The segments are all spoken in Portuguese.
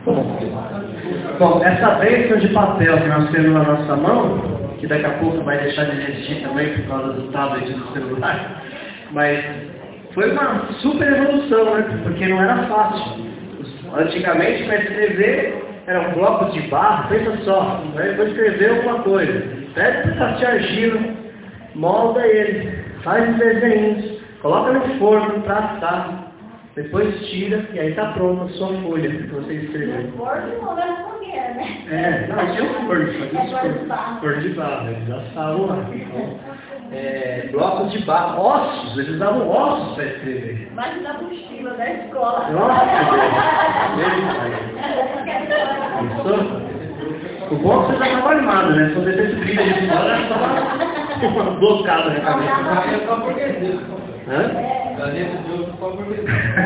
Bom, essa bênção de papel que nós temos na nossa mão, que daqui a pouco vai deixar de existir também por causa do tablet do celular, mas foi uma super evolução, né? Porque não era fácil. Antigamente, para escrever, eram blocos de barro, pensa só, né? Vou escrever alguma coisa. Pega um pedaço de argila, molda ele, faz os desenhos, coloca no forno para assar, depois tira e aí está pronta a sua folha que você escreveu. No forno não era fogueira, né? Não, tinha um forno, forno de barro, eles assavam lá. Blocos de barro, ossos, eles usavam ossos para escrever. Mas na mochila da escola. Nossa, o bom é que você já estava animado, né? Se você tivesse briga de escola, era só uma blocada na cabeça. Caneta de ouro só por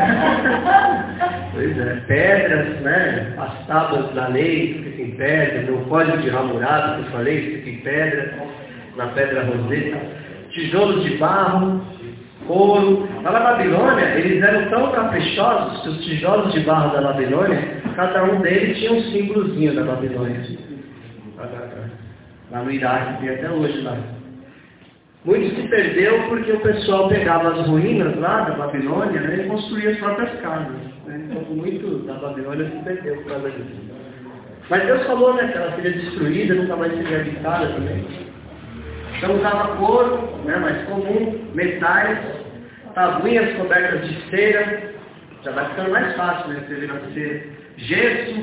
Pois é, pedras, né? As tábuas da lei escritas em pedra, o código de Hammurabi que eu falei, escrito em pedra, na pedra roseta, tijolos de barro, couro. Na Babilônia, eles eram tão caprichosos que os tijolos de barro da Babilônia, cada um deles tinha um símbolozinho da Babilônia. Lá no Iraque, tem até hoje lá. Muito se perdeu porque o pessoal pegava as ruínas lá da Babilônia, né, e construía as próprias casas. Né? Então, muito da Babilônia se perdeu por causa disso. Mas Deus falou, né, que ela seria destruída, nunca mais seria habitada também. Então usava couro, né, mais comum, metais, tabuinhas cobertas de cera, já vai ficando mais fácil, né, escrever na cera. Gesso,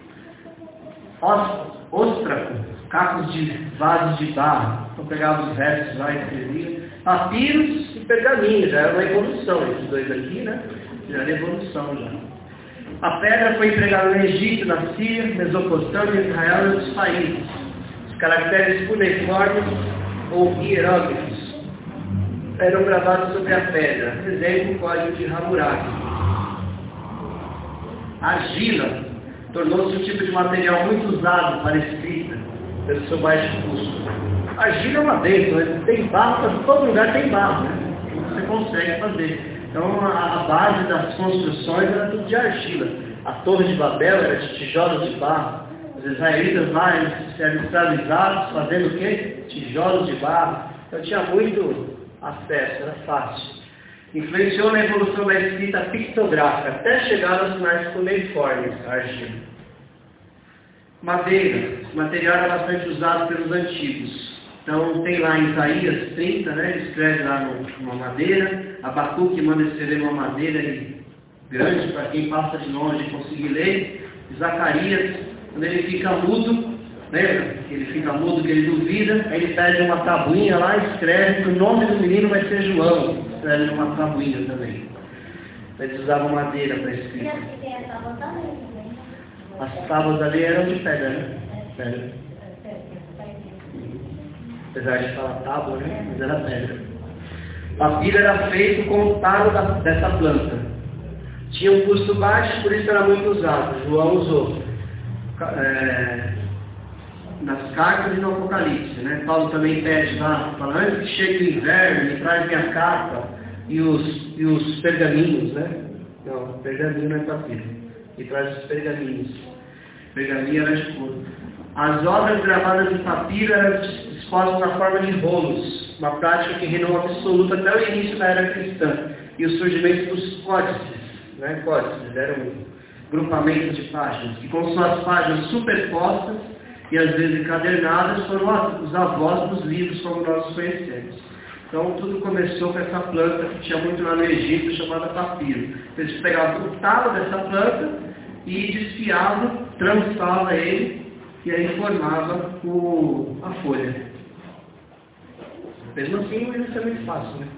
óstraco, cacos de vasos de barro. Então pegava os restos lá e escrevia. Papiros e pergaminhos, já era uma evolução, esses dois aqui, né? Já era evolução já. A pedra foi empregada no Egito, na Síria, Mesopotâmia, Israel e outros países. Os caracteres cuneiformes ou hieróglifos eram gravados sobre a pedra. Exemplo, o código de Hammurabi. A argila tornou-se um tipo de material muito usado para escrita, pelo seu baixo custo. A argila é uma bênção, né? Tem barro, todo lugar tem barro, né? Você consegue fazer. Então a base das construções era tudo de argila. A Torre de Babel era de tijolos de barro. Os israelitas lá, eles eram escravizados fazendo o quê? Tijolos de barro. Então tinha muito acesso, era fácil. Influenciou na evolução da escrita pictográfica, até chegar aos sinais cuneiformes, a argila. Madeira. Esse material era bastante usado pelos antigos. Então tem lá em Isaías 30, né? Ele escreve lá numa madeira. Abacuque manda escrever numa madeira grande para quem passa de longe conseguir ler. Zacarias, quando ele fica mudo, lembra? Ele fica mudo, que ele duvida, aí ele pede uma tabuinha lá e escreve que o nome do menino vai ser João. Escreve numa tabuinha também. Eles usavam madeira para escrever. As tábuas ali eram de pedra, né? Pedra. Apesar de falar tábua, né? Mas era pedra. Papiro era feito com o talo dessa planta. Tinha um custo baixo, por isso era muito usado. João usou nas cartas e no Apocalipse, né? Paulo também pede lá, fala, antes que chegue o inverno, me traz minha carta e os pergaminhos, né? Não, pergaminho não é papiro. Me traz os pergaminhos. Pergaminho era de couro. As obras gravadas em papiro eram dispostas na forma de rolos, uma prática que reinou absoluta até o início da era cristã, e o surgimento dos códices, né? Códices eram grupamentos de páginas, que com suas páginas superpostas e às vezes encadernadas foram os avós dos livros como nós os conhecemos. Então tudo começou com essa planta que tinha muito lá no Egito, chamada papiro. Eles pegavam o talo dessa planta e desfiavam, trançavam ele, e aí formava a folha. Mesmo assim, não ia ser muito fácil, né?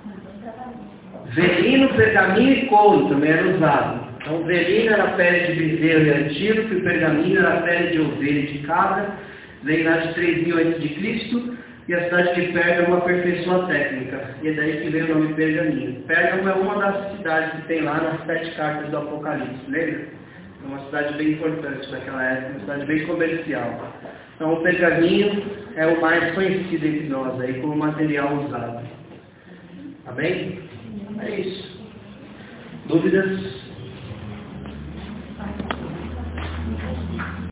Velino, pergaminho e couro também era usado. Então, o velino era a pele de bezerro e antílope, o pergaminho era a pele de ovelha e de cabra, veio lá de 3000 a.C., e a cidade de Pérgamo aperfeiçoou a técnica. E é daí que veio o nome pergaminho. Pérgamo é uma das cidades que tem lá nas 7 cartas do Apocalipse, lembra? É uma cidade bem importante daquela época, uma cidade bem comercial. Então o pergaminho é o mais conhecido entre nós aí como material usado. Amém? É isso. Dúvidas?